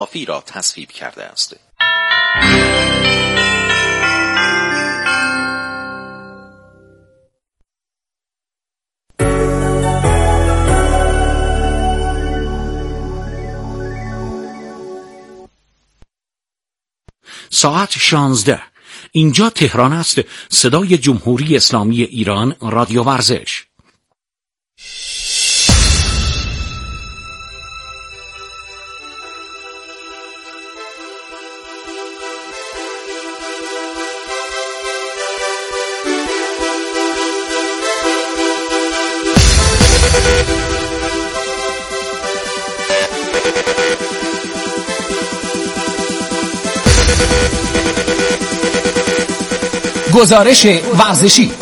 کافی را تصویب کرده است. ساعت 16. اینجا تهران است. صدای جمهوری اسلامی ایران، رادیو ورزش. گزارش ورزشی.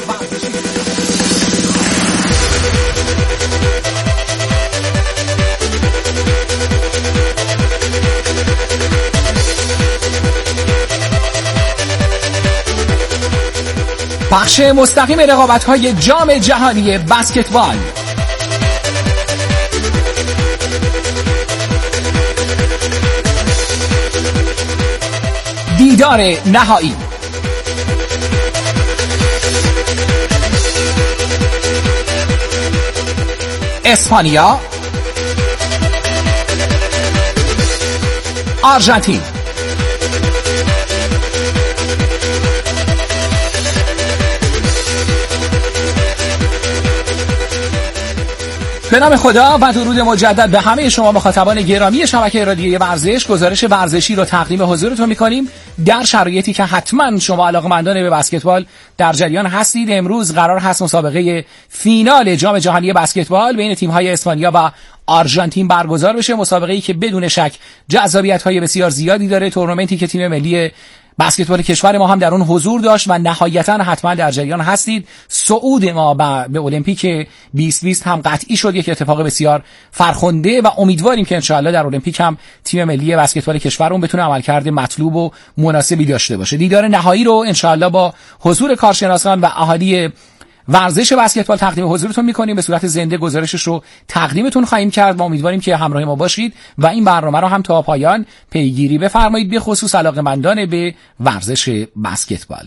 بخش مستقیم رقابت‌های جام جهانی بسکتبال. دیدار نهایی. اسپانیا، آرژانتین. به نام خدا و درود مجدد به همه شما مخاطبان گرامی شبکه رادیویی ورزش. گزارش ورزشی رو تقدیم حضورتون می‌کنیم در شرایطی که حتما شما علاقه‌مندان به بسکتبال در جریان هستید. امروز قرار هست مسابقه فینال جام جهانی بسکتبال بین تیم‌های اسپانیا و آرژانتین برگزار بشه. مسابقه‌ای که بدون شک جذابیت‌های بسیار زیادی داره. تورنمنتی که تیم ملی بسکتبال کشور ما هم در اون حضور داشت و نهایتاً حتما در جریان هستید. صعود ما به المپیک 2020 هم قطعی شد. یک اتفاق بسیار فرخنده و امیدواریم که انشاءالله در المپیک هم تیم ملی بسکتبال کشورمون بتونه عملکرد مطلوب و مناسبی داشته باشه. دیدار نهایی رو انشاءالله با حضور کارشناسان و اهالی ورزش بسکتبال تقدیم حضورتون میکنیم. به صورت زنده گزارشش رو تقدیمتون خواهیم کرد و امیدواریم که همراه ما باشید و این برنامه رو هم تا پایان پیگیری بفرمایید، به خصوص علاقه‌مندان به ورزش بسکتبال.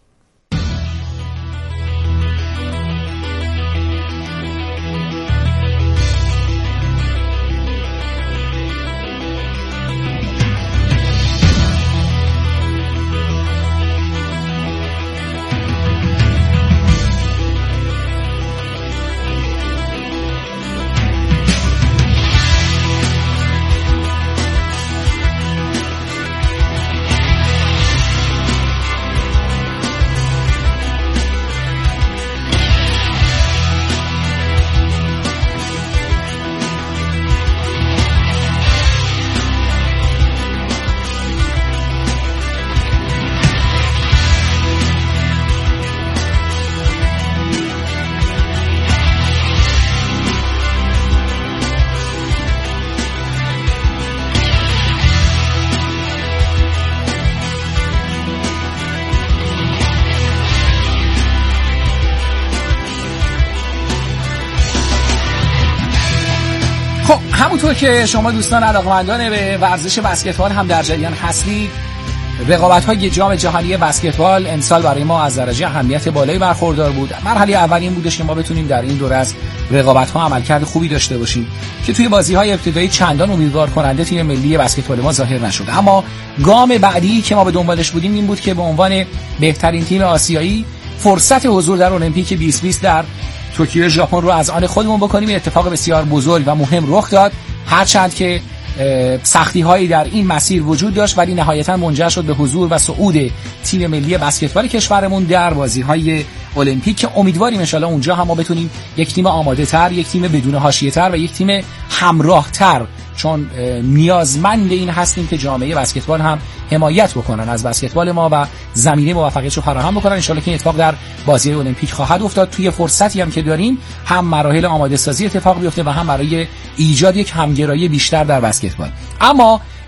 همونطور که شما دوستان علاقه‌مندان به ورزش بسکتبال هم در جریان هستید، رقابت‌های جام جهانی بسکتبال امسال برای ما از درجه اهمیت بالایی برخوردار بود. مرحله اول این بودش که ما بتونیم در این دوره از رقابت‌ها عملکرد خوبی داشته باشیم که توی بازی‌های ابتدایی چندان امیدوار کننده تیم ملی بسکتبال ما ظاهر نشد. اما گام بعدی که ما به دنبالش بودیم این بود که به عنوان بهترین تیم آسیایی فرصت حضور در المپیک 2020 در توکیو ژاپن رو از آن خودمون بکنیم. این اتفاق بسیار بزرگ و مهم رخ داد، هرچند که سختی‌هایی در این مسیر وجود داشت، ولی نهایتاً منجر شد به حضور و صعود تیم ملی بسکتبال کشورمون در بازی‌های المپیک که امیدواریم ان شاءالله اونجا هم ما بتونیم یک تیم آماده‌تر، یک تیم بدون حاشیه‌تر و یک تیم همراه‌تر، چون نیازمند این هستیم که جامعه بسکتبال هم حمایت بکنن از بسکتبال ما و زمینه موفقیت رو فراهم بکنن. ان شاءالله که این اتفاق در بازی المپیک خواهد افتاد. توی فرصتی هم که داریم هم مراحل آماده سازی اتفاق بیفته و هم برای ایجاد یک همگرایی بیشتر در بسکتبال. اما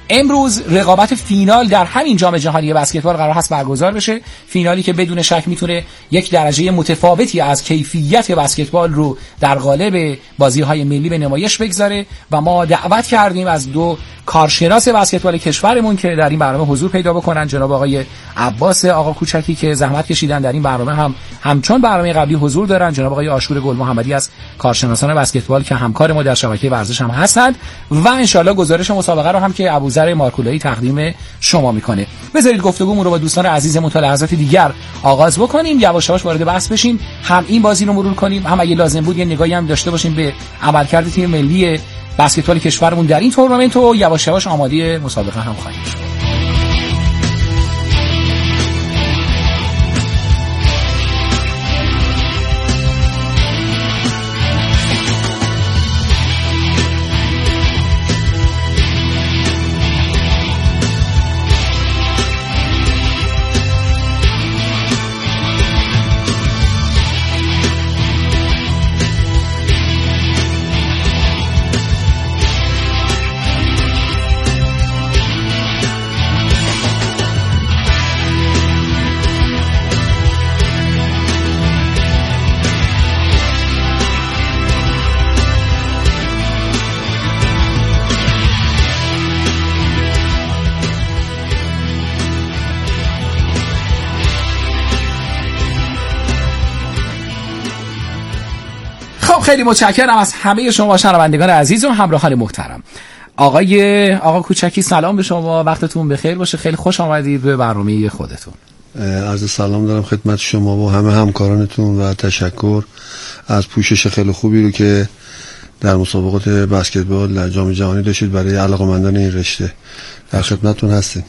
امروز رقابت فینال در همین جام جهانی بسکتبال قرار هست برگزار بشه، فینالی که بدون شک میتونه یک درجه متفاوتی از کیفیت بسکتبال رو در قالب بازی‌های ملی به نمایش بگذاره و ما دعوت کردیم از دو کارشناس بسکتبال کشورمون که در این برنامه حضور پیدا بکنن، جناب آقای عباس آقا کوچکی که زحمت کشیدن در این برنامه همچون برنامه قبلی حضور دارن، جناب آقای آشور گل محمدی از کارشناسان بسکتبال که همکار ما در شبکه ورزش هم هستند و انشالله گزارش مسابقه رو هم که ابوذر مارکولایی تقدیم شما میکنه. بذارید گفتگومون رو با دوستان عزیزمون تا لحظات دیگر آغاز بکنیم، یواش یواش وارد بحث بشیم، هم این بازی رو مرور کنیم، هم اگه لازم بود یه نگاهی هم داشته باشیم به عملکرد تیم ملی بسکتبال کشورمون در این تورنمنت و یواش یواش آماده مسابقه هم خواهیم شد. خیلی متشکرم از همه شما شنوندگان عزیز و همراهان محترم. آقا کوچکی سلام به شما، وقتتون بخیر باشه، خیلی خوش آمدید به برنامه خودتون. عرض سلام دارم خدمت شما و همه همکارانتون و تشکر از پوشش خیلی خوبی رو که در مسابقات بسکتبال در جام جهانی داشتید برای علاقه‌مندان این رشته. در خدمتتون هستیم.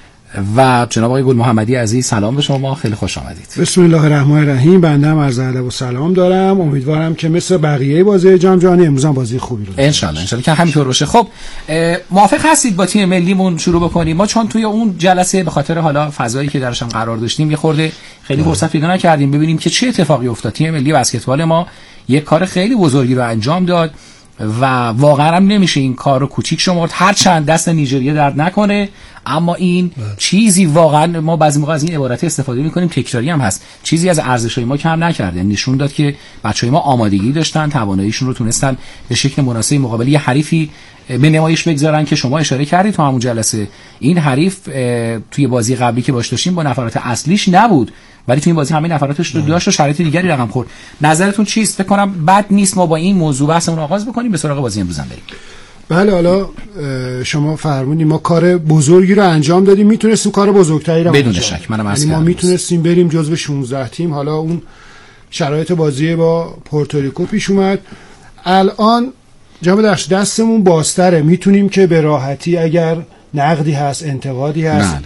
و جناب آقای گل محمدی عزیز سلام به شما، خیلی خوش آمدید. بسم الله الرحمن الرحیم. بنده هم عرض ادب و سلام دارم. امیدوارم که مثل بقیه بازی جام جهانی امروز هم بازی خوبی رو ان شاء الله که همینطور باشه. خب موافق هستید با تیم ملیمون شروع بکنیم؟ ما چون توی اون جلسه به خاطر حالا فضایی که درش هم قرار داشتیم یه خورده خیلی فرصت پیدا نکردیم ببینیم که چه اتفاقی افتاد. تیم ملی بسکتبال ما یک کار خیلی بزرگی رو انجام داد و واقعا هم نمیشه این کار رو کوچیک شمرد، هر چند دست نیجریه درد نکنه، اما این چیزی واقعا ما بعضی موقع از این عبارت استفاده میکنیم تکراری هم هست، چیزی از ارزش‌های ما کم نکرده، نشون داد که بچهای ما آمادگی داشتن، تواناییشون رو تونستن به شکل مناسب مقابل یه حریفی به نمایش بگذارن که شما اشاره کردید تو همون جلسه این حریف توی بازی قبلی که باش داشتیم با نفرات اصلیش نبود ولی توی این بازی همه نفراتش رو داشت و شرایط دیگری رقم خورد. نظرتون چیست؟ فکر کنم بد نیست ما با این موضوع بحثمون آغاز بکنیم، به سراغ بازی امروز هم بریم. بله، حالا شما فرمودید ما کار بزرگی رو انجام دادیم، میتونستیم کار بزرگتری رو بدون شک منم عرض کردم، ما میتونستیم بریم جزو 16 تیم. حالا اون شرایط بازی با پورتوریکو پیش اومد. الان جام دستمون بازتره، میتونیم که به راحتی اگر نقدی هست، انتقادی هست،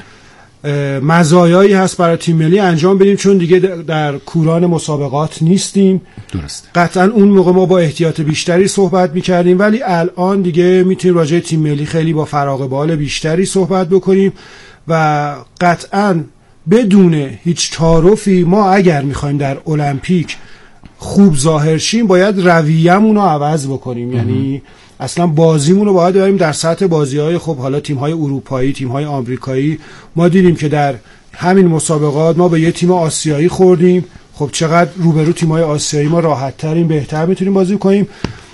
مزایایی هست برای تیم ملی انجام بدیم، چون دیگه در کوران مسابقات نیستیم. درست. قطعا اون موقع ما با احتیاط بیشتری صحبت میکردیم ولی الان دیگه میتونیم راجع تیم ملی خیلی با فراغ بال بیشتری صحبت بکنیم و قطعا بدون هیچ تعارفی ما اگر میخوایم در المپیک خوب ظاهر شیم باید رویه‌مون رو عوض بکنیم. یعنی اصلا بازیمون رو باید ببریم در سطح بازی‌های خب حالا تیم‌های اروپایی، تیم‌های آمریکایی. ما دیدیم که در همین مسابقات ما به یه تیم آسیایی خوردیم، خب چقدر روبرو تیم‌های آسیایی ما راحت‌ترین، بهتر میتونیم بازی کنیم.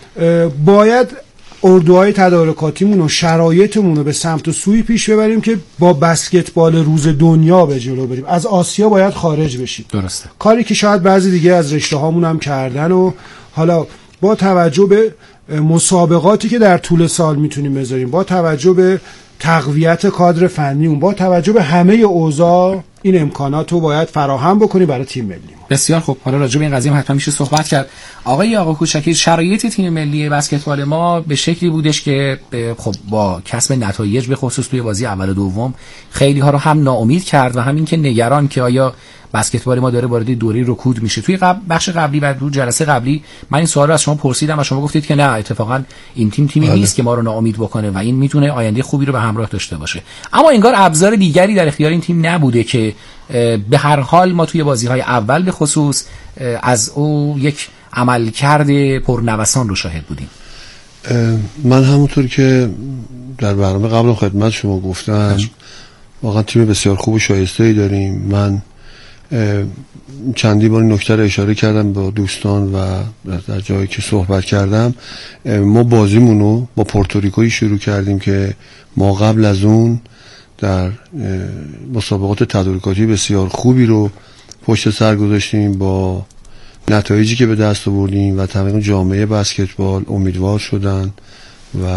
باید اردوهای تدارکاتیمون و شرایطمون رو به سمت و سوی پیش ببریم که با بسکتبال روز دنیا به جلو بریم. از آسیا باید خارج بشیم. درسته. کاری که شاید بعضی دیگه از رشته‌هامون هم کردن و حالا با توجه به مسابقاتی که در طول سال میتونیم بذاریم، با توجه به تقویت کادر فنی اون، با توجه به همه اوضاع این امکانات رو باید فراهم بکنیم برای تیم ملی. بسیار خوب، حالا راجع به این قضیه حتما میشه صحبت کرد. آقا کوچکی، شرایط تیم ملی بسکتبال ما به شکلی بودش که خب با کسب نتایج به خصوص توی بازی اول و دوم خیلی ها رو هم ناامید کرد و همین که نگران که آیا بسکتبال ما داره وارد دوره رکود میشه. توی بخش قبلی و تو جلسه قبلی من این سوال رو از شما پرسیدم و شما گفتید که نه، اتفاقا این تیمی نیست که ما رو ناامید بکنه و این میتونه آینده خوبی رو به همراه داشته باشه. اما انگار ابزار دیگری در اختیار این تیم نبوده که به هر حال ما توی بازی‌های اول به خصوص از او یک عملکرد پرنوسان رو شاهد بودیم. من همونطور که در برنامه قبل خدمت شما گفتم واقعا تیم بسیار خوب و شایسته‌ای داریم. من چندی بار نکته رو اشاره کردم با دوستان و در جایی که صحبت کردم. ما بازیمونو با پورتوریکویی شروع کردیم که ما قبل از اون در مسابقات تدارکاتی بسیار خوبی رو پشت سر گذاشتیم، با نتایجی که به دست آوردیم و تقریبا جامعه بسکتبال امیدوار شدن و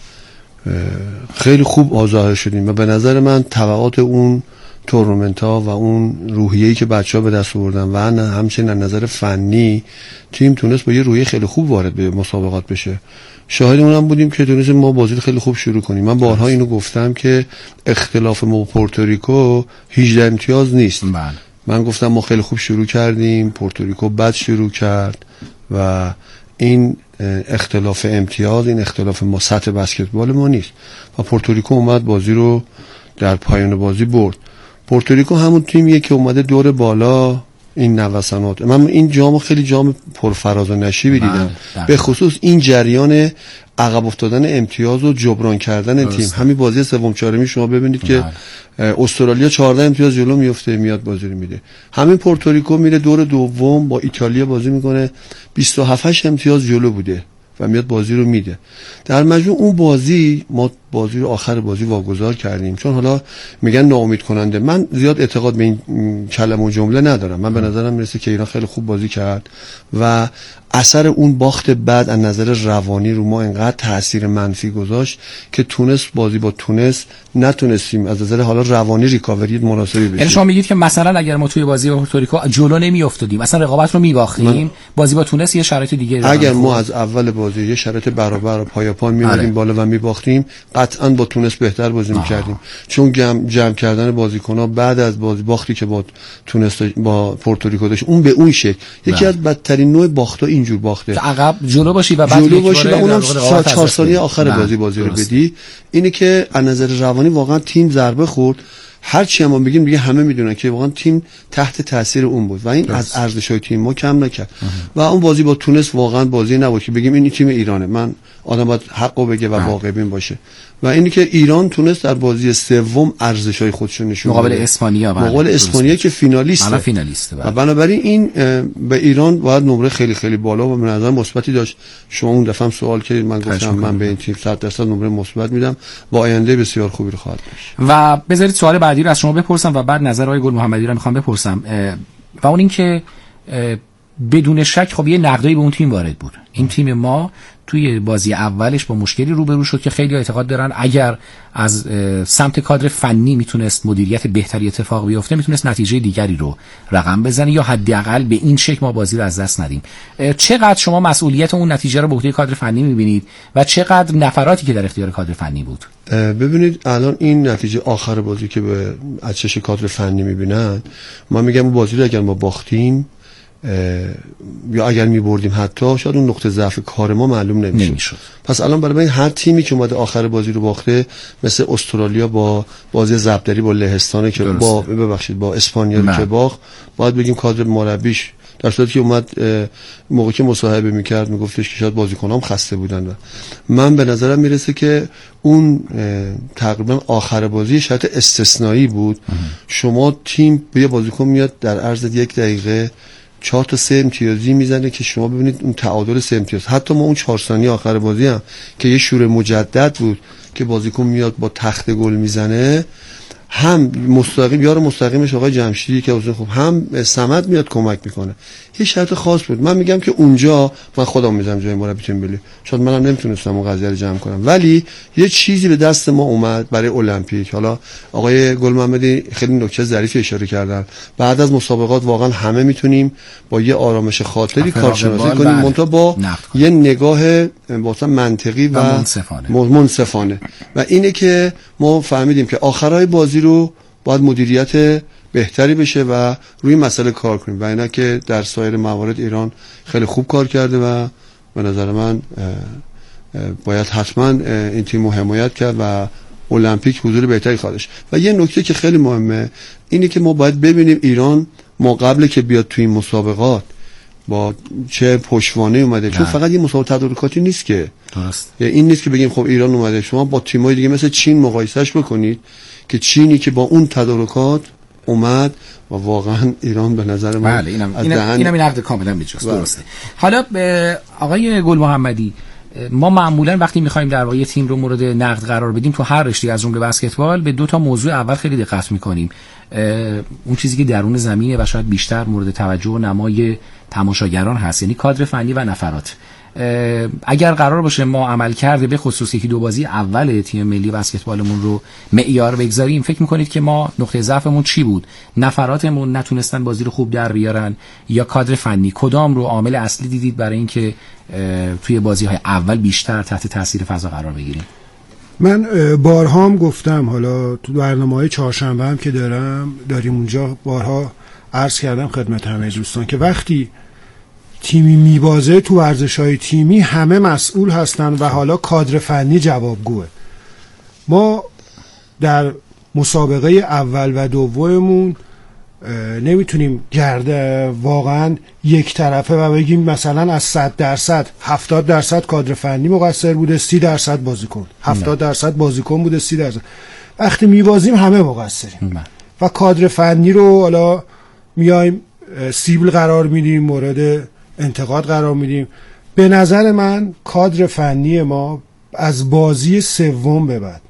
خیلی خوب ظاهر شدیم و به نظر من توقعات اون تورنمنت ها و اون روحیه‌ای که بچه‌ها به دست آوردن و همچنین از نظر فنی تیم تونست با یه روحیه خیلی خوب وارد به مسابقات بشه. شاهد اونم بودیم که تونستیم ما بازی خیلی خوب شروع کنیم. من بارها اینو گفتم که اختلاف ما با پورتوریکو 18 امتیاز نیست. من گفتم ما خیلی خوب شروع کردیم، پورتوریکو بد شروع کرد و این اختلاف امتیاز، این اختلاف ما سطح بسکتبال ما نیست و پورتوریکو اومد بازی رو در پایان بازی برد. پورتوریکو همون تیمیه که اومده دور بالا این نوسانات. من این جامو خیلی جام پرفراز و نشیبی دیدم، به خصوص این جریان عقب افتادن امتیاز و جبران کردن تیم. همین بازی سوم چهارمی شما ببینید که استرالیا 14 امتیاز جلو میفته، میاد بازی رو میده. همین پورتوریکو میره دور دوم با ایتالیا بازی میکنه، 27 امتیاز جلو بوده و میاد بازی رو میده. در مجموع اون بازی ما بازی رو آخر بازی واگذار کردیم، چون حالا میگن ناامید کننده. من زیاد اعتقاد به این کلمه و جمله ندارم. من به نظرم میرسه که ایران خیلی خوب بازی کرد و اثر اون باخت بعد از نظر روانی رو ما انقدر تاثیر منفی گذاشت که تونس بازی با تونس نتونستیم از نظر حالا روانی ریکاوری مناسبی بشیم. یعنی شما میگید که مثلا اگر ما توی بازی با پورتوریکو جلو نمیافتادیم، مثلا رقابت رو میباختیم، بازی با تونس یه شرایط دیگه اگر ما از اول بازی یه شرایط برابر و پایاپان می‌مدیم بالا و میباختیم، قطعاً با تونس بهتر بازی می‌کردیم. چون جمع کردن بازیکن‌ها بعد از بازی باختی که با تونس با پورتوریکو داشت، اون به اون شکل یکی از بدترین نوع باخت‌ها اینجور باخته. عقب جلو باشی و بعد جلو باشی و اونم 4 ثانیه آخر بازی رو بدی. اینه که از نظر روانی واقعا تیم ضربه خورد. هر چی ما بگیم دیگه همه میدونن که واقعا تیم تحت تاثیر اون بود و این از ارزش‌های تیم ما کم نکرد. و اون بازی با تونس واقعا بازی نبود که بگیم این تیم ایرانه. من آدم باید حقو بگه و واقع بین باشه. و اینی که ایران تونست در بازی سوم ارزش‌های خودش رو نشون بده مقابل اسپانیا. مقابل اسپانیا که فینالیسته. و بنابراین این به ایران باید نمره خیلی خیلی بالا و به نظر مثبتی داشت. شما اون دفعه هم سوال کردید، من گفتم من به این تیم 100% نمره مثبت میدم، با آینده بسیار خوبی رو خواهد داشت. و بذارید سوال بعدی رو از شما بپرسم و بعد نظر آقای گل محمدی رو میخوام بپرسم و اون این که بدون شک خب یه نقدی به اون تیم وارد بود. این تیم ما توی بازی اولش با مشکلی روبرو شد که خیلی اعتقاد دارن اگر از سمت کادر فنی میتونست مدیریت بهتری اتفاق بیفته، میتونست نتیجه دیگری رو رقم بزنه یا حداقل به این شکل ما بازی رو از دست ندیم. چقدر شما مسئولیت اون نتیجه رو به عهده کادر فنی میبینید و چقدر نفراتی که در اختیار کادر فنی بود؟ ببینید الان این نتیجه آخر بازی که به از چش کادر فنی میبینن، ما میگم اون بازی رو اگر ما باختیم یا اگر می‌بردیم حتی شاید اون نقطه ضعف کار ما معلوم نمیشد. پس الان برای هر تیمی که اومده آخر بازی رو باخته، مثل استرالیا با بازی ضربدری با لهستان که با اسپانیا که باخت، باید بگیم کادر مربیش در صورتی که اومد موقعی که مصاحبه میکرد میگفتش که شاید بازیکنام خسته بودن. و من به نظرم میرسه که اون تقریبا آخر بازی شرط استثنایی بود. شما تیم به یه بازیکن میاد در عرض 1 دقیقه 4 تا 3 امتیازی میزنه که شما ببینید اون تعادل 3 امتیاز. حتی ما اون 4 ثانیه آخر بازی هم که یه شور مجدد بود که بازیکن میاد با تخت گل میزنه، هم مستقیم یار مستقیمش آقای جمشیدی که خوب، هم صمد میاد کمک میکنه. یه شرط خاص بود. من میگم که اونجا من خودم میذارم جای مربی تیم ملی، شاید منم نمیتونستم اون قضیه رو جمع کنم، ولی یه چیزی به دست ما اومد برای المپیک. حالا آقای گل محمدی خیلی نکته ظریفی اشاره کردن. بعد از مسابقات واقعا همه میتونیم با یه آرامش خاطری کارشناسی کنیم، منتها با یه نگاه مثلا منطقی و منصفانه. و اینه که ما فهمیدیم که آخرای بازی رو باید مدیریت بهتری بشه و روی مسئله کار کنیم، و اینا که در سایر موارد ایران خیلی خوب کار کرده و به نظر من باید حتما این تیم رو حمایت کرد و المپیک حضور بهتری خواهدش. و یه نکته که خیلی مهمه اینه که ما باید ببینیم ایران ما قبل که بیاد توی این مسابقات با چه پشتوانه اومده، چون فقط یه مسابقه تدارکاتی نیست که درست. این نیست که بگیم خب ایران اومده. شما با تیم‌های دیگه مثل چین مقایسهش بکنید که چینی که با اون تدارکات اومد و واقعا ایران به نظر من بله اینم نقد کاملا بیجاست. درسته. حالا آقای گل محمدی، ما معمولا وقتی می‌خوایم در واقع تیم رو مورد نقد قرار بدیم تو هر رشته از جمله بسکتبال به دو تا موضوع اول خیلی دقت می‌کنیم. اون چیزی که درون زمینه و شاید بیشتر مورد توجه و نمای تماشاگران هست، یعنی کادر فنی و نفرات. اگر قرار باشه ما عمل کرده به خصوص یکی دو بازی اول تیم ملی بسکتبالمون رو معیار بگذاریم، فکر میکنید که ما نقطه ضعفمون چی بود؟ نفراتمون نتونستن بازی رو خوب در بیارن یا کادر فنی؟ کدام رو عامل اصلی دیدید برای اینکه توی بازی‌های اول بیشتر تحت تاثیر فضا قرار بگیریم؟ من بارها هم گفتم، حالا تو برنامه‌های چهارشنبه هم که داریم اونجا بارها عرض کردم خدمت همه دوستان که وقتی تیمی میبازه تو ورزش‌های تیمی همه مسئول هستن و حالا کادر فنی جوابگوه. ما در مسابقه اول و دوممون نمیتونیم واقعا یک طرفه و بگیم مثلا از 100% 70% کادر فنی مقصر بوده، 30% بازیکن، 70% بازیکن بوده، 30%. وقتی میبازیم همه مقصریم و کادر فنی رو حالا میایم سیبل قرار میدیم، مورد انتقاد قرار میدیم. به نظر من کادر فنی ما از بازی سوم به بعد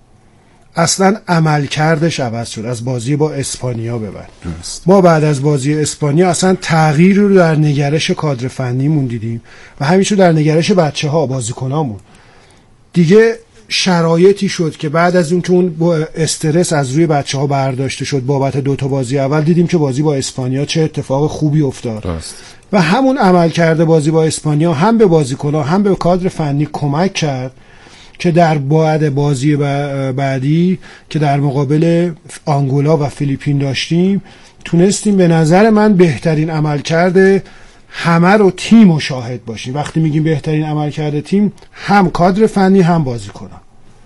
اصلا عملکردش عوض شد. از بازی با اسپانیا به بعد ما بعد از بازی اسپانیا اصلا تغییر رو در نگرش کادر فنیمون دیدیم و همینطور در نگرش بچه‌ها بازیکنامون. دیگه شرایطی شد که بعد از اون که اون استرس از روی بچه‌ها برداشته شد بابت 2 تا بازی اول، دیدیم که بازی با اسپانیا چه اتفاق خوبی افتاد و همون عمل کرده بازی با اسپانیا هم به بازیکن‌ها هم به کادر فنی کمک کرد که در بازی بعدی که در مقابل آنگولا و فیلیپین داشتیم تونستیم به نظر من بهترین عمل کرده همه رو تیم و شاهد باشیم. وقتی میگیم بهترین عمل کرده تیم، هم کادر فنی هم بازیکنان.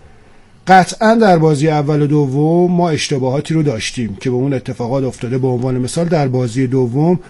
قطعا در بازی اول و دوم ما اشتباهاتی رو داشتیم که به اون اتفاقات افتاده. به عنوان مثال در بازی دوم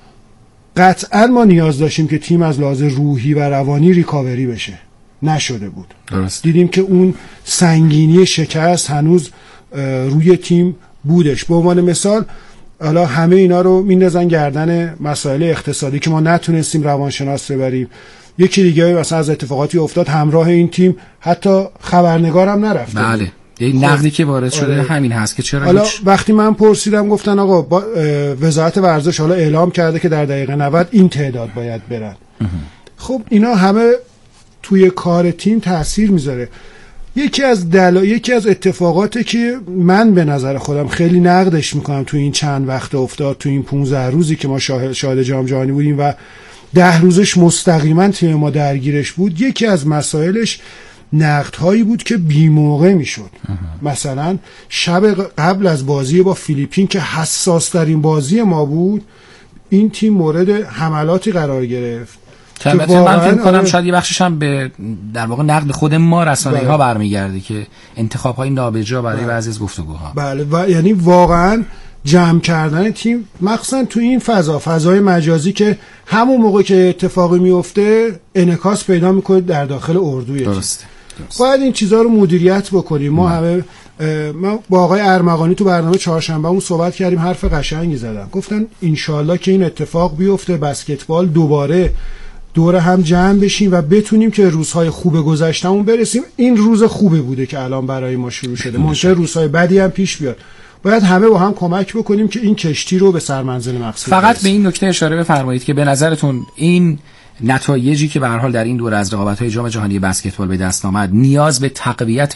قطعا ما نیاز داشتیم که تیم از لحاظ روحی و روانی ریکاوری بشه، نشده بود. درست. دیدیم که اون سنگینی شکست هنوز روی تیم بودش. به عنوان مثال حالا همه اینا رو میندازن گردن مسائل اقتصادی که ما نتونستیم روانشناس رو بریم. یکی دیگه مثلا از اتفاقاتی افتاد همراه این تیم حتی خبرنگارم نرفته. بله. یه نقدی که وارد شده همین هست که چرا حالا وقتی من پرسیدم گفتن آقا وزارت ورزش حالا اعلام کرده که در دقیقه 90 این تعداد باید برن. خب اینا همه توی کار تیم تأثیر میذاره. یکی از اتفاقاتی که من به نظر خودم خیلی نقدش میکنم توی این چند وقت افتاد، توی این 15 روزی که ما شاهد جام جهانی بودیم و 10 روزش مستقیما تیم ما درگیرش بود، یکی از مسائلش نقدهایی بود که بی موقع میشد. مثلا شب قبل از بازی با فیلیپین که حساس ترین بازی ما بود، این تیم مورد حملاتی قرار گرفت. من فکر کنم شاید یه بخشش هم به در واقع نقد خود ما رسانه‌ها برمیگرده که انتخاب‌های نابجا برای بعضی از گفتگوها. بله و یعنی واقعا جمع کردن تیم مخصوصا تو این فضای مجازی که همون موقع که اتفاقی میفته انعکاس پیدا میکنه در داخل اردوی تیم. باید این چیزها رو مدیریت بکنیم. ما همه ما با آقای ارمغانی تو برنامه چهارشنبه اون صحبت کردیم، حرف قشنگی زدن، گفتن انشالله که این اتفاق بیفته، بسکتبال دوباره دور هم جمع بشیم و بتونیم که روزهای خوب گذشتمون برسیم. این روز خوبی بوده که الان برای ما شروع شده، ممکنه روزهای بدی هم پیش بیاد. باید همه با هم کمک بکنیم که این کشتی رو به سرمنزل مقصود فقط برسیم. به این نکته اشاره بفرمایید که به نظرتون این نتایجی که به هر حال در این دور از رقابت‌های جام جهانی بسکتبال به دست آمد نیاز به تقویت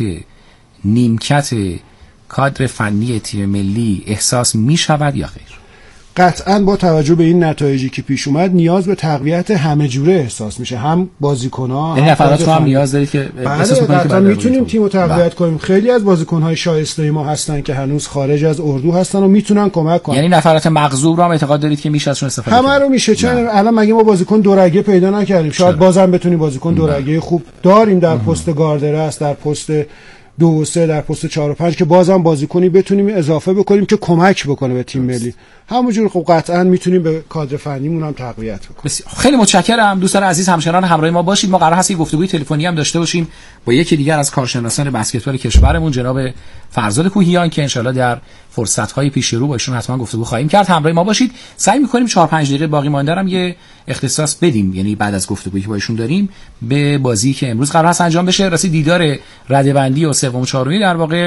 نیمکت کادر فنی تیم ملی احساس می‌شود یا غیر؟ قطعاً با توجه به این نتایجی که پیش اومد نیاز به تقویت همه جوره احساس میشه، هم بازیکن‌ها هم نفرات هم نیاز دارید که احساس کنید که میتونیم تیمو تقویت کنیم. خیلی از بازیکن‌های شایسته ما هستن که هنوز خارج از اردو هستن و میتونن کمک کنن. یعنی نفرات مغصوب رو هم اعتقاد دارید که میشه ازشون استفاده کرد؟ همه رو میشه. چون الان مگه ما بازیکن دورگه پیدا نکردیم؟ شاید بازم بتونیم بازیکن دورگه خوب داریم در پست گاردرست، در پست 2 و 3، در پست 4 و 5 که بازم بازیکنی بتونیم اضافه بکنیم که کمک بکنه به تیم ملی. همونجور خب قطعا میتونیم به کادر فنیمون هم تقویت کنیم. خیلی متشکرم دوستان عزیز، همچنان همراه ما باشید. ما قرار هست یک گفتگوی تلفنی هم داشته باشیم با یکی دیگر از کارشناسان بسکتبال کشورمون، جناب فرزاد کوهیان، که انشالله در فرصت‌های پیش رو با ایشون حتما گفتگو خواهیم کرد. همراه ما باشید. سعی می‌کنیم 4-5 دقیقه باقی مانده هم یه اختصاص بدیم، یعنی بعد از گفتگویی که با ایشون داریم به بازی که امروز قرار هست انجام بشه. راستی دیدار رده‌بندی و سوم و چهارمی در واقع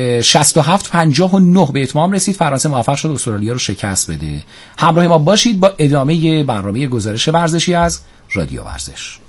67-59 به اتمام رسید. فرانسه موفق شد استرالیا رو شکست بده. همراه ما باشید با ادامه برنامه گزارش ورزشی از رادیو ورزش.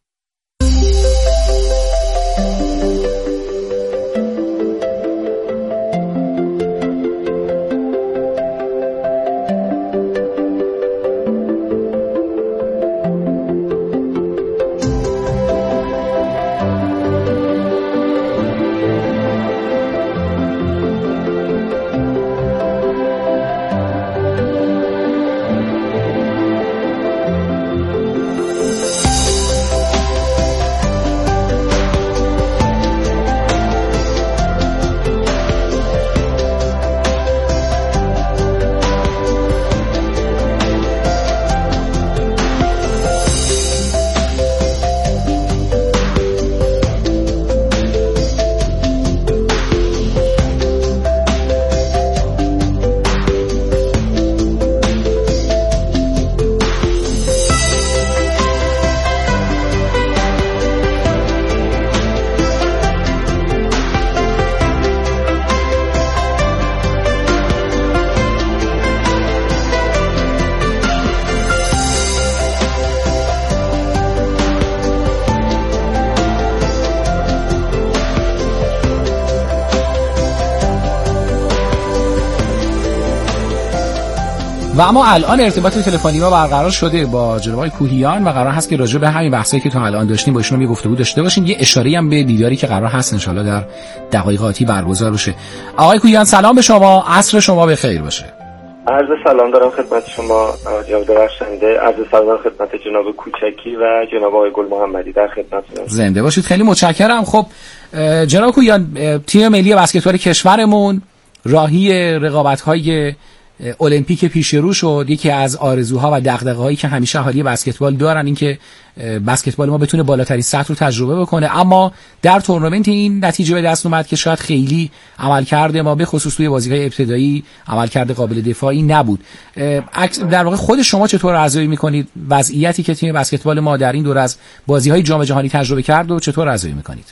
و اما الان ارتباط تلفنی ما برقرار شده با جناب آقای کوهیان و قرار هست که راجع به همین بحثایی که تا الان داشتیم با ایشون گفتگو داشته باشیم. یه اشاره‌ای هم به دیداری که قرار هست ان شاءالله در دقایق آتی برگزار بشه. آقای کوهیان سلام به شما، عصر شما بخیر باشه. عرض سلام دارم خدمت شما جناب درخشنده، عرض سلام خدمت جناب کوچکی و جناب آقای گل محمدی در خدمتتونم. زنده باشید، خیلی متشکرم. خب جناب کوهیان، تیم ملی بسکتبال کشورمون راهی رقابت‌های المپیک پیش رو شد. یکی از آرزوها و دغدغه‌هایی که همیشه اهالی بسکتبال دارن این که بسکتبال ما بتونه بالاترین سطح رو تجربه بکنه، اما در تورنمنت این نتیجه به دست اومد که شاید خیلی عملکرد ما به خصوص توی بازی‌های ابتدایی عملکرد قابل دفاعی نبود. در واقع خود شما چطور ارزیابی می‌کنید وضعیتی که تیم بسکتبال ما در این دور از بازی‌های جام جهانی تجربه کرد و چطور ارزیابی می‌کنید؟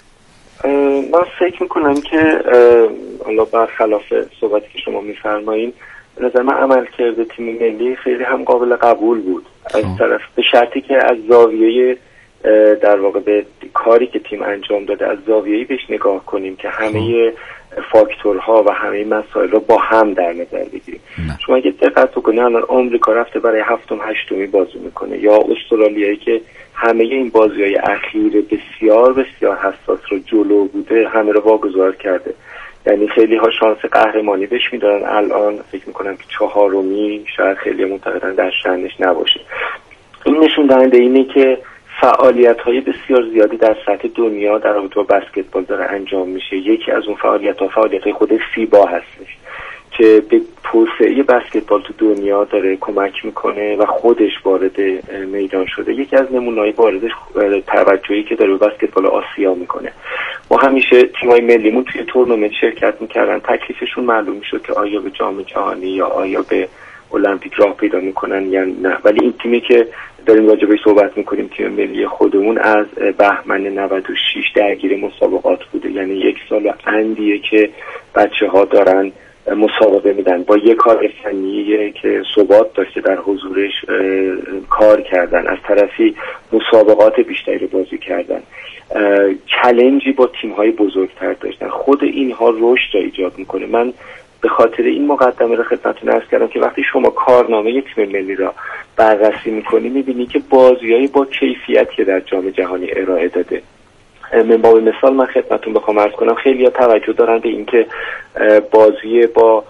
من فکر می‌کنم که حالا برخلاف صحبتی که شما می‌فرمایید، به نظر من عملکرد تیم ملی خیلی هم قابل قبول بود، از طرف به شرطی که از زاویه در واقع به کاری که تیم انجام داده از زاویه‌ای بهش نگاه کنیم که همه فاکتورها و همه مسائل رو با هم در نظر بگیریم. شما اگه دقت بکنید الان آمریکا رفته برای 7م 8می بازی میکنه، یا استرالیایی که همه این بازی‌های اخیر بسیار بسیار حساس رو جلو بوده همه رو واگذار کرده. یعنی خیلی ها شانس قهرمانی بهش میدارن، الان فکر میکنم که 4می شاید خیلی معتقدن در شأنش نباشه. این نشون دهنده اینه که فعالیت‌های بسیار زیادی در سطح دنیا در رابطه با بسکتبال داره انجام میشه. یکی از اون فعالیت‌ها فعالیت‌های خود فیبا هستش که به توسعه بسکتبال تو دنیا داره کمک میکنه و خودش وارد میدان شده. یکی از نمونه‌های باردش توجهی که داره به بسکتبال آسیا میکنه. ما همیشه تیم‌های ملیمون توی تورنمنت شرکت میکردن، تکلیفشون معلوم میشد که آیا به جام جهانی یا آیا به المپیک راه پیدا میکنن یا نه. ولی این تیمی که داریم راجع بهش صحبت میکنیم، تیم ملی خودمون، از بهمن 96 درگیر مسابقات بوده. یعنی یک سال اندیه که بچه‌ها دارن مسابقه میدن، با یک کار فنی که ثبات داشته در حضورش کار کردن، از طرفی مسابقات بیشتری بازی کردن، چالنجی با تیم‌های بزرگتر داشتن. خود اینها رشد را ایجاد میکنه. من به خاطر این مقدمه را خدمتتون عرض کردم که وقتی شما کارنامه تیم ملی را بررسی میکنی میبینی که بازیایی با کیفیت که در جام جهانی ارائه داده. من با مثال من خدمتتون بخوام عرض کنم، خیلی ها توجه دارن به اینکه بازی با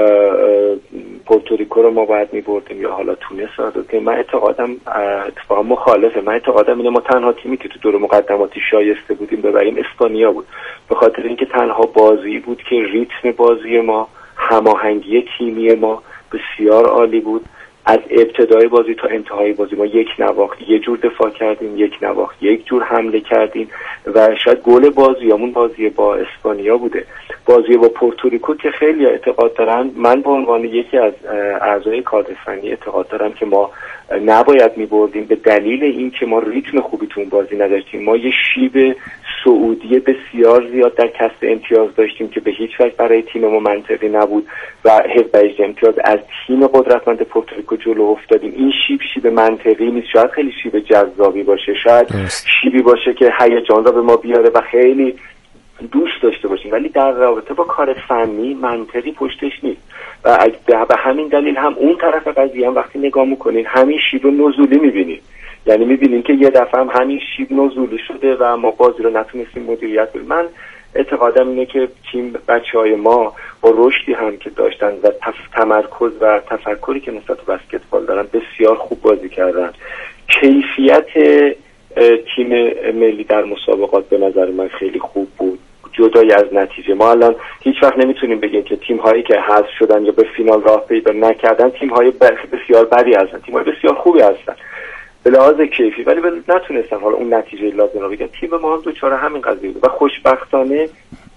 پورتوریکو رو ما باید می‌بردیم یا حالا تونس رو، که من اعتقادم اتفاقا مخالفه. من اعتقادم اینه ما تنها تیمی که تو دور مقدماتی شایسته بودیم ببریم اسپانیا بود، به خاطر اینکه تنها بازی بود که ریتم بازی ما، هماهنگی تیمی ما بسیار عالی بود. از ابتدای بازی تا انتهای بازی ما یک نواخت یه جور دفاع کردیم، یک نواخت یک جور حمله کردیم و شاید گل بازیامون بازی با اسپانیا بوده. بازی با پورتوریکو که خیلی اعتقاد دارن، من به عنوان یکی از اعضای کادر فنی اعتقاد دارم که ما نباید می‌بردیم به دلیل اینکه ما ریتم خوبی تو اون بازی نداشتیم. ما یه شیب سعودی بسیار زیاد در کسب امتیاز داشتیم که به هیچ وجه برای تیم ما منطقی نبود و حفظ امتیاز از تیم قدرتمند پورتوریکو جلو افتادیم. این شیب منطقی نیست، شاید خیلی شیب جذابی باشه، شاید شیبی باشه که هیجان را به ما بیاره و خیلی دوست داشته باشیم، ولی در رابطه با کار فنی منطقی پشتش نیست و به همین دلیل هم اون طرف قضیه هم وقتی نگاه میکنین همین شیب نزولی میبینید، یعنی میبینیم که یه دفعه هم همین شیب نزولی شده و ما بازی رو نتونستیم مدیریت کنیم. من اعتقادم اینه که تیم بچهای ما با رشدی هم که داشتن و تمرکز و تفکری که نسبت به بسکتبال دارن بسیار خوب بازی کردن. کیفیت تیم ملی در مسابقات به نظر من خیلی خوب بود، جدای از نتیجه. ما الان هیچ وقت نمیتونیم بگیم که تیم هایی که حذف شدن یا به فینال راه پیدا نکردن تیم های بسیار بدی هستن، تیم های بسیار خوبی هستن به لحاظ کیفی، ولی نتونستن حالا اون نتیجه لازم رو بگن. تیم ما هم دوچار همین قضیه بود و خوشبختانه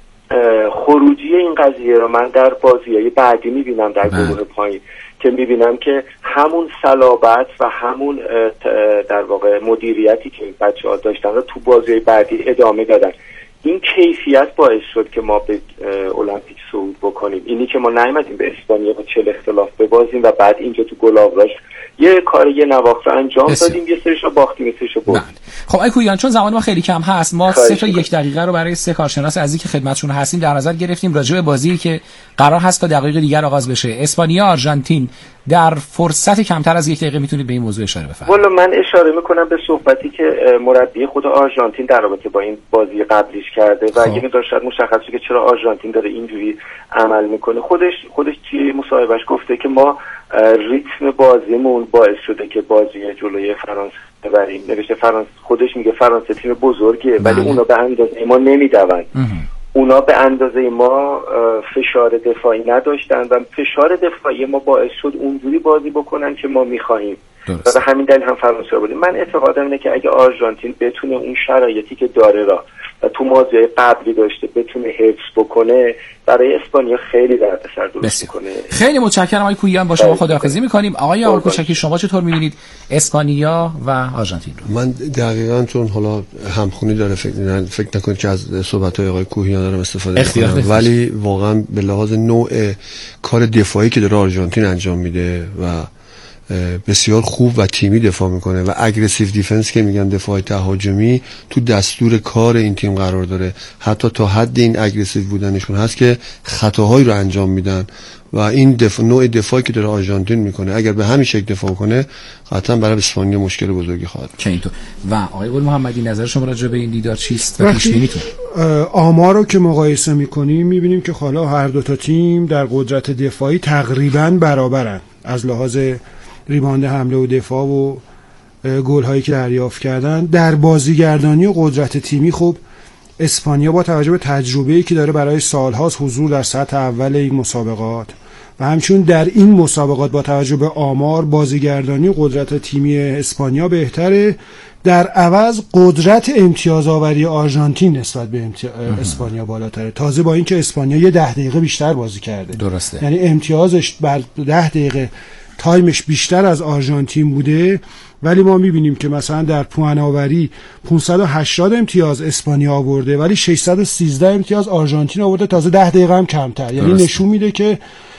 خروجی این قضیه رو من در بازی‌های بعدی میبینم در گروه پایین که میبینم که همون صلابت و همون در واقع مدیریتی که این بچه‌ها داشتن رو تو بازی‌های بعدی ادامه دادن. این کیفیت باعث شد که ما به المپیک صعود بکنیم. اینی که ما نیومدیم به اسپانیا با 40 اختلاف ببازیم و بعد اینجا تو گل‌آوراش یه نواخت رو انجام دادیم، یه سریش رو باختیم، یه سریش رو بردیم. خب آقای کویان، چون زمان ما خیلی کم هست، ما 3 تا 1 دقیقه رو برای 3 کارشناس عزیزی که خدمتشون هستیم در نظر گرفتیم راجع به بازی که قرار هست تا دقایق دیگر آغاز بشه، اسپانیا آرژانتین. در فرصت کمتر از 1 دقیقه میتونید به این موضوع اشاره بفرمایید؟ والا من اشاره میکنم به صحبتی که مربی خود آرژانتین در رابطه با این بازی قبلیش کرده و یعنی داشت مشخصه که چرا آرژانتین داره اینجوری عمل میکنه. خودش توی مصاحبهش گفته که ما ریتم بازیمون باعث شده که بازی جلوی فرانسه ببریم. نوشته خودش میگه فرانسه تیم بزرگیه ولی اونا به اندازه ما نمیدون. اونا به اندازه ما فشار دفاعی نداشتن و فشار دفاعی ما باعث شد اونجوری بازی بکنن که ما میخواهیم و به همین دلیل هم فرانسه بودیم. من اعتقادم اینه که اگه آرژانتین بتونه اون شرایطی که داره را و تو بازی‌های قبلی داشته بتونه حفظ بکنه، برای اسپانیا خیلی دردسر درست میکنه. خیلی متشکرم آقای کویان، با شما خداحافظی میکنیم. آقای کوچکی شما چطور میبینید اسپانیا و آرژانتین رو؟ من دقیقاً چون حالا همخونی داره فکر نکنید که از صحبت‌های آقای کوهیان دارم استفاده می‌کنم، ولی واقعاً به لحاظ نوع کار دفاعی که داره آرژانتین انجام میده و بسیار خوب و تیمی دفاع میکنه و اگریسیو دیفنس که میگن دفاع تهاجمی تو دستور کار این تیم قرار داره. حتی تا حد این اگریسیو بودنشون هست که خطاهایی رو انجام میدن و این نوع دفاعی که داره آرژانتین میکنه اگر به همین شکل دفاع کنه قطعا برای اسپانیا مشکل بزرگی خواهد که اینطور. و آقای گل محمدی نظر شما راجع به این دیدار چیست و پیش بینیتون؟ آمار رو که مقایسه میکنیم میبینیم که حالا هر دو تا تیم در قدرت دفاعی تقریبا برابرن از لحاظ ریباند حمله و دفاع و گل هایی که دریافت کردن. در بازیگردانی و قدرت تیمی خب اسپانیا با توجه به تجربه‌ای که داره برای سال‌هاست حضور در سطح اول این مسابقات و همچنین در این مسابقات با توجه به آمار بازیگردانی و قدرت تیمی اسپانیا بهتره، در عوض قدرت امتیازآوری آرژانتین نسبت به اسپانیا بالاتره. تازه با اینکه اسپانیا یه 10 دقیقه بیشتر بازی کرده، درسته، یعنی امتیازش بر 10 دقیقه تایمش بیشتر از آرژانتین بوده، ولی ما میبینیم که مثلا در پوان‌آوری 580 امتیاز اسپانیا آورده ولی 613 امتیاز آرژانتین آورده، تازه 10 دقیقه هم کمتر. یعنی نشون میده که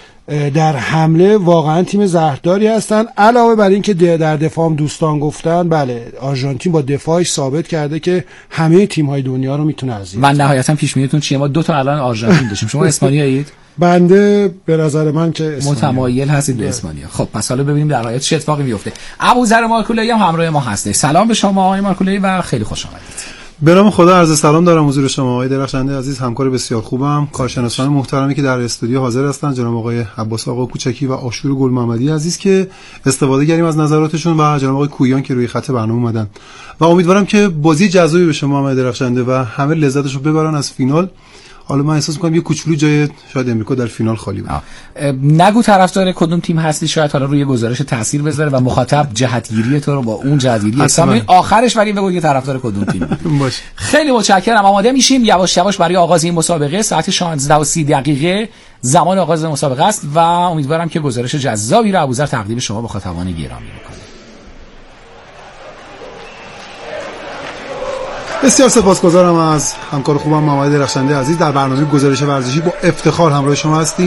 در حمله واقعا تیم زهرداری هستن. علاوه بر این که در دفاع هم دوستان گفتن، بله آرژانتین با دفاعش ثابت کرده که همه تیم‌های دنیا رو میتونه اذیت کنه. من نهایتا پیش بینیتون چیه؟ ما 2 تا الان آرژانتین داشتیم، شما اسپانیایید؟ بنده به نظر من که متمایل هستید به اسپانیا. خب پس حالا ببینیم در نهایت چه اتفاقی میفته. ابوذر مارکولایی هم همراه ما هست. سلام به شما آقای مارکولایی و خیلی خوش آمدید. به نام خدا عرض سلام دارم حضور شما آقای درخشنده عزیز، همکار بسیار خوبم، کارشناسان محترمی که در استودیو حاضر هستند، جناب آقای عباس آقا کوچکی و آشور گل محمدی عزیز که استفاده کردیم از نظراتشون و جناب آقای کویان که روی خط برنامه اومدن و امیدوارم که بازی جذابی بشه محمد درخشنده و همه لذتشو ببرن از فینال. حالا من احساس می‌کنم یه کوچولو جای شاید امریکا در فینال خالی بود. نگو طرفدار کدوم تیم هستی، شاید حالا روی گزارش تاثیر بذاره و مخاطب جهتگیری تو رو با اون جهتگیری حساب آخرش ولی بگو که طرفدار کدوم تیم. باشه. خیلی متشکرم. آماده میشیم یواش یواش برای آغاز این مسابقه. ساعت 16:30 زمان آغاز مسابقه است و امیدوارم که گزارش جذابی را ابوذر تقدیم شما مخاطبان گرامی بکنه. بسیار سپاسگزارم از همکار خوبم محمد درخشنده عزیز. در برنامه گزارش ورزشی با افتخار همراه شما هستیم.